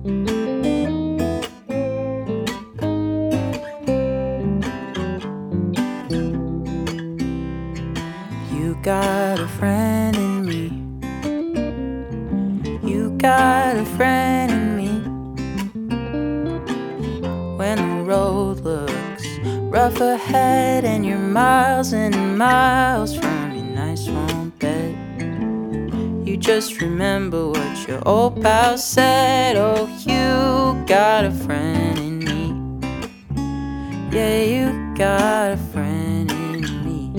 You got a friend in me. You got a friend in me. When the road looks rough ahead and you're miles and miles from your nice warm bed, you just remember what your old pal said. Oh, you got a friend in me. Yeah, you got a friend in me.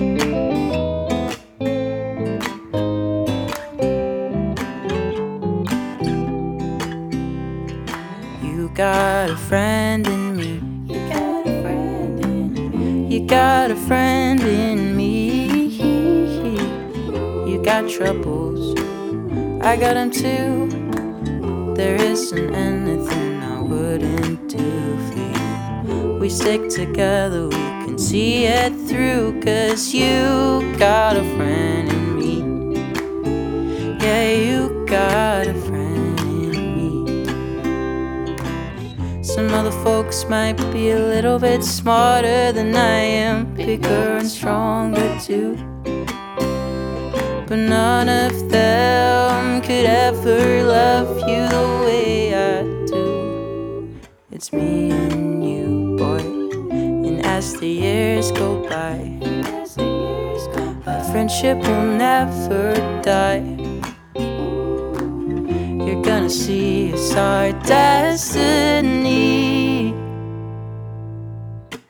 You got a friend in me. You got a friend in me. You got a friend in me. You got troubles, I got them too. There isn't anything I wouldn't do for you. We stick together, we can see it through. 'Cause you got a friend in me. Yeah, you got a friend in me. Some other folks might be a little bit smarter than I am, bigger and stronger too, but none of them could ever love you the way I do. It's me and you, boy. And as the years go by, our friendship will never die. You're gonna see it's our destiny.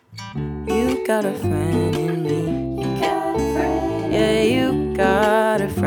You got a friend in me. Yeah, you got a friend.